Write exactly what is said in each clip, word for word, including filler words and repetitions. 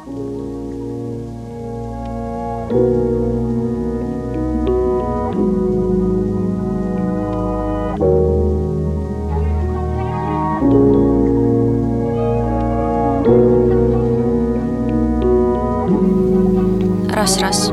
Раз-раз.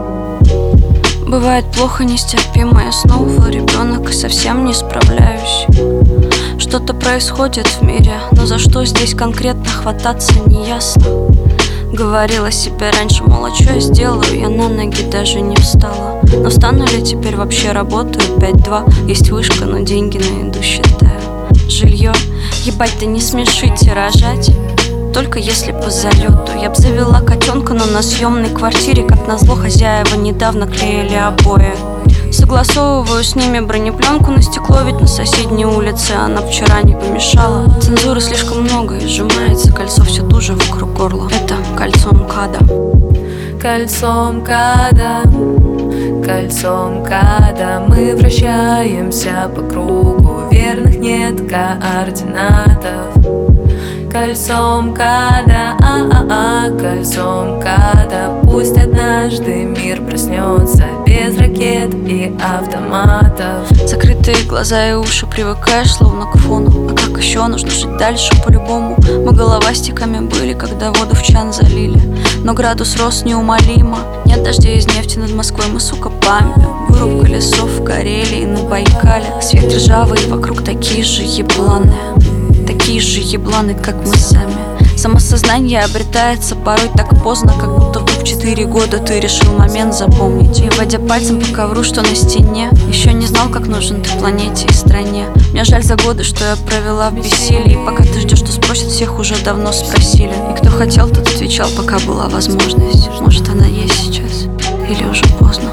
Бывает плохо, нестерпимо, я снова ребенок и совсем не справляюсь. Что-то происходит в мире, но за что здесь конкретно хвататься не ясно. Говорила себе раньше, мол, а что я сделаю, я на ноги даже не встала. Но встану ли теперь, вообще работаю пять-два. Есть вышка, но деньги на еду считаю. Жилье, ебать, да не смешите рожать. Только если по залету. Я б завела котенка, но на съемной квартире, как назло, хозяева недавно клеили обои. Согласовываю с ними бронепленку на стекло, ведь на соседней улице она вчера не помешала. Цензуры слишком много и сжимается кольцо все туже вокруг горла. Это кольцо МКАДа. Кольцо МКАДа, кольцо МКАДа. Мы вращаемся по кругу, верных нет координатов. Кольцо МКАДа, а-а-а, кольцо МКАДа. Пусть однажды мир проснется без ракет и автоматов. Закрытые глаза и уши, привыкаешь словно к фону. А как еще нужно жить дальше по-любому? Мы головастиками были, когда воду в чан залили, но градус рос неумолимо. Нет дождей из нефти над Москвой, мы, сука, памятим. Вырубка лесов в Карелии и на Байкале. Свет ржавый, вокруг такие же ебланые, такие же ебланы, как мы сами. Самосознание обретается порой так поздно, как будто вдруг в четыре года ты решил момент запомнить. И водя пальцем по ковру, что на стене, еще не знал, как нужен ты планете и стране. Мне жаль за годы, что я провела в бессилии. И пока ты ждешь, что спросят, всех уже давно спросили. И кто хотел, тот отвечал, пока была возможность. Может, она есть сейчас, или уже поздно.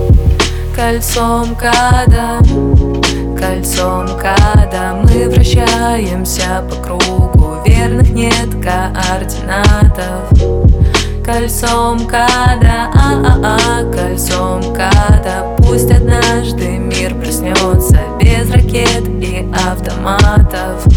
Кольцо МКАДа, кольцо МКАДа. Мы вращаемся по кругу, верных нет координатов. Кольцо МКАДа, а-а-а, кольцо МКАДа. Пусть однажды мир проснется без ракет и автоматов.